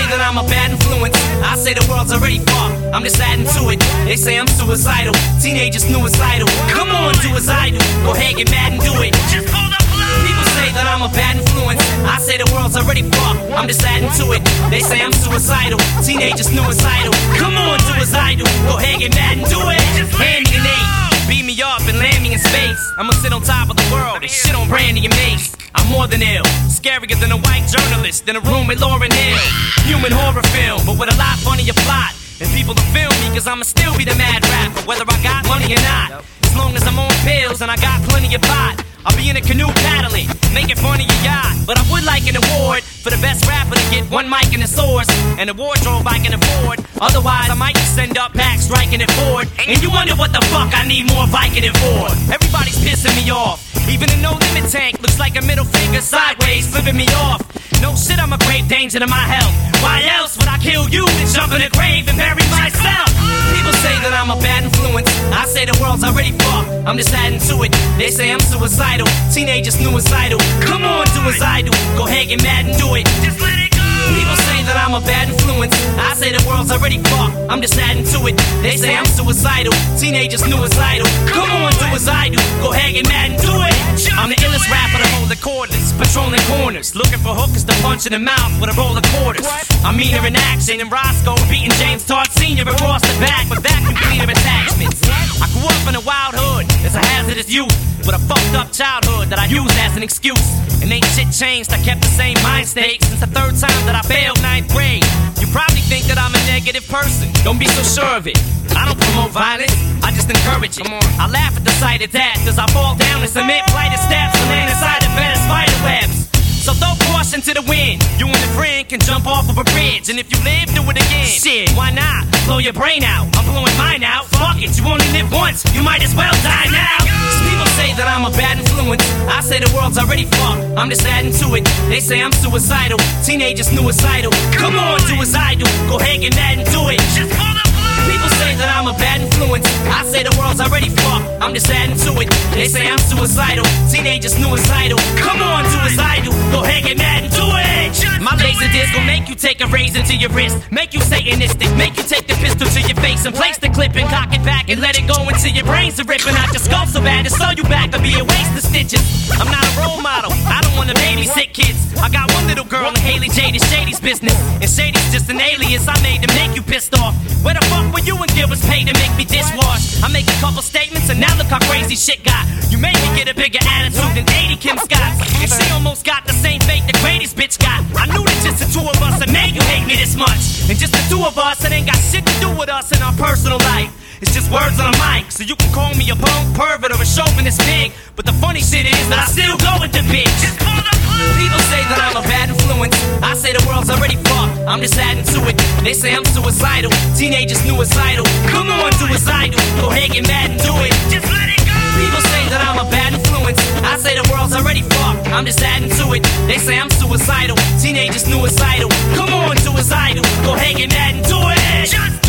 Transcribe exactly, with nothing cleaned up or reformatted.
that I'm a bad influence. I say the world's already fucked, I'm just adding to it. They say I'm suicidal, teenagers suicidal. Come on, do as I do, go ahead, get mad and do it. Just pull the plug. People say that I'm a bad influence. I say the world's already fucked, I'm just adding to it. They say I'm suicidal, teenagers suicidal. Come on, do as I do, go ahead, get mad and do it. Hand me an eight, beat me up and land me in space. I'ma sit on top of the world and shit on Brandy and Mace. I'm more than ill, scarier than a white journalist in a room with Lauryn Hill. Human horror film, but with a lot funnier plot. And people to film me, cause I'ma still be the mad rapper, whether I got money or not. As long as I'm on pills and I got plenty of pot, I'll be in a canoe paddling, making fun of your yacht. But I would like an award for the best rapper to get one mic and a source, and a wardrobe I can afford. Otherwise I might just send up back striking it forward. And you wonder what the fuck I need more Vicodin for. Everybody's pissing me off, even a no limit tank looks like a middle finger sideways, flipping me off. No shit, I'm a grave danger to my health. Why else would I kill you and jump in a grave and bury myself? People say that I'm a bad influence. I say the world's already fucked, I'm just adding to it. They say I'm suicidal, teenagers suicidal. Come on, do as I do, go ahead, get mad and do it. Just let it go. People say that I'm a bad influence. I say the world's already fucked, I'm just adding to it. They say I'm suicidal, teenagers suicidal. Come on, do as I do, go ahead, get mad and do it. I'm the illest rapper to hold the cordless, patrolling corners, looking for hookers to punch in the mouth with a roll of quarters. I'm meaner in action than Roscoe beating James Todd Senior across the back with vacuum cleaner attachments. I grew up in a wild hood, it's a hazardous youth, with a fucked up childhood that I use as an excuse. And ain't shit changed, I kept the same mind state since the third time that I failed ninth grade. You probably think that I'm a negative person, don't be so sure of it. I don't promote violence, I just encourage it. I laugh at the sight of that, cause I fall down and submit flight of steps and land inside a bed of spider webs. So throw caution to the wind, you and a friend can jump off of a bridge, and if you live, do it again. Shit, why not? Blow your brain out, I'm blowing mine out. Fuck it, you only live once, you might as well die now. People say that I'm a bad influence. I say the world's already fucked, I'm just adding to it. They say I'm suicidal, teenagers suicidal. Come on, do as I do, go ahead, get mad and do it. Just pull the plug. People say that I'm a bad influence. I say the world's already fucked, I'm just adding to it. They say I'm suicidal, teenagers suicidal. Come on, do as I do, go ahead, get mad and do it. Just My laser disc will make you take a razor to your wrist, make you satanistic, make you take the pistol to your face and place the clip and cock it back and let it go into your brains and ripping out your skull so bad it's so you back to be a waste of stitches. I'm not a role model, I don't wanna babysit kids. I got one little girl and Haley Jade is Shady's business, and Shady's just an alias I made to make you pissed off. Where the fuck were you when Gil was paid to make me dishwash? I make a couple statements and now look how crazy shit got. You made me get a bigger attitude than eighty Kim Scott, and she almost got the same fate the greatest bitch got. I knew that just the two of us that made you hate me this much, and just the two of us that ain't got shit to do with us in our personal life. It's just words on a mic, so you can call me a punk, pervert, or a chauvinist pig. But the funny shit is that I still go with the bitch. Just pull the plug. People say that I'm a bad influence. I say the world's already fucked, I'm just adding to it. They say I'm suicidal, teenagers suicidal. Come on, do as I do, go ahead, get mad and do it. Just let it go. People say that I'm a bad influence. I say the world's already fucked, I'm just adding to it. They say I'm suicidal, teenagers suicidal. Come on, do as I do, go ahead, get mad and do it. Just